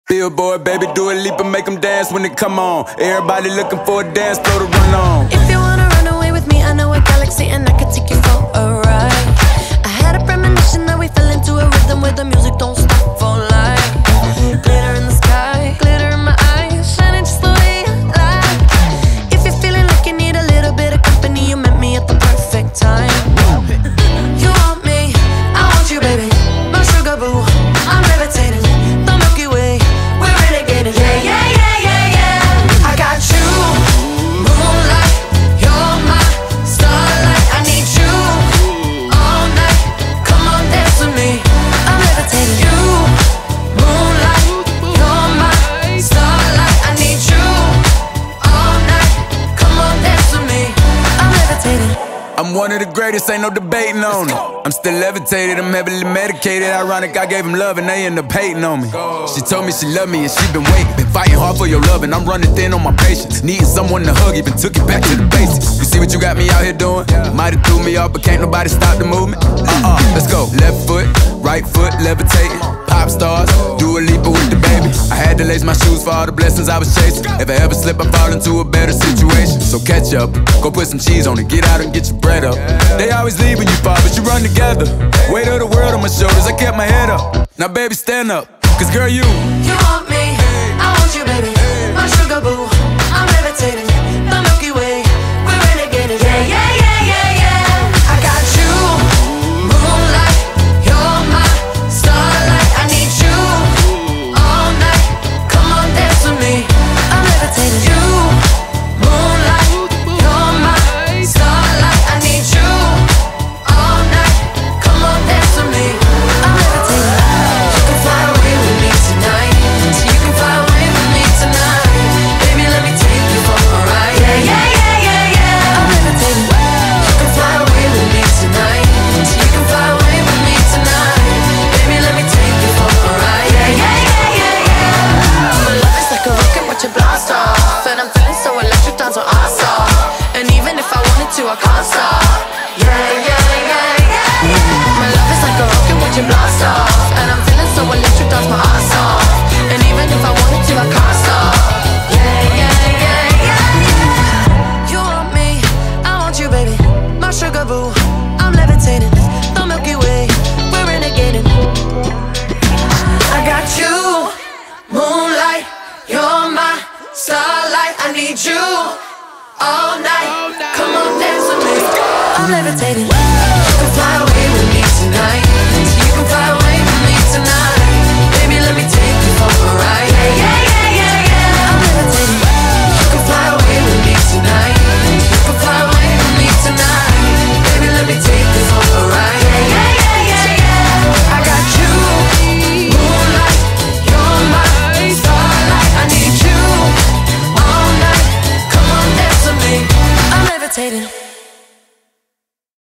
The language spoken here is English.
Billboard, baby, do a leap and make them dance when they come on. Everybody looking for a dance floor to run on. If you wanna run away with me, I know a galaxy and I can take you for a ride. I had a premonition that we fell into a rhythm where the music don't stop for life. Glitter in the sky, glitter in my eyes, shining just the way I like. If you're feeling like you need a little bit of company, you met me at the perfect time. You want me, I want you, baby, my sugar boo, I'm levitating, the Milky Way, we're renegading. Yeah, yeah, yeah, yeah, yeah. I got you, moonlight, you're my starlight. I need you all night, come on dance with me, I'm levitating. You, moonlight, you're my starlight. I need you all night, come on dance with me, I'm levitating. I'm one of the greatest, ain't no debating on it. I'm still levitated, I'm heavily medicated. Ironic, I gave him love and they end up hating on me. She told me she loved me and she been waiting. Been fighting hard for your love and I'm running thin on my patience. Needing someone to hug, even took it back to the basics. You see what you got me out here doing? Might've threw me off, but can't nobody stop the movement. Let's go. Left foot, right foot, levitating. Pop stars, do a leap with the baby. I had to lace my shoes for all the blessings I was chasing. If I ever slip, I fall into a better situation. So catch up, go put some cheese on it, get out and get your bread up. They always leave when you fall, but you run together. Weight of the world on my shoulders, I kept my head up. Now baby, stand up, cause girl, you want me, I want you, baby, my sugar boo, I'm levitating, the Milky Way, we're renegading. Yeah, yeah, yeah, yeah, yeah. I got you, moonlight, you're my starlight. I need you all night, come on dance with me, I'm levitating. You, moonlight, you're my starlight. I need you all night, come on dance with me, I'm levitating. You can fly away with me tonight, so you can fly away with me tonight. Baby, let me take you for a ride. Yeah, yeah, yeah, yeah, yeah. I'm levitating. You can fly away with me tonight, so you can fly away with me tonight. Baby, let me take you for a ride. Yeah, yeah, yeah, yeah, yeah. My love is like a rocket, watch it blast off, and I'm feeling so electric, down so awesome. And even if I wanted to, I can't stop. Yeah, yeah, yeah, yeah. My love is like a rocket, watch it blast off, and I'm feeling so electric, dance my ass off. And even if I wanted to, I can't stop. Yeah, yeah, yeah, yeah. You want me, I want you, baby, my sugar boo, I'm levitating, the Milky Way, we're renegading. I got you, moonlight, you're my starlight. I need you all night, come on dance with me, I'm levitating. You can fly away with me tonight, so you can fly away with me tonight. Baby, let me take you for a ride. Yeah, yeah, yeah, yeah, yeah. I'm levitating. You can fly away with me tonight, you can fly away with me tonight. Baby, let me take you for a ride. Yeah, yeah, yeah, yeah, yeah. I got you, moonlight, you're my starlight. I need you all night, come on dance with me, I'm levitating.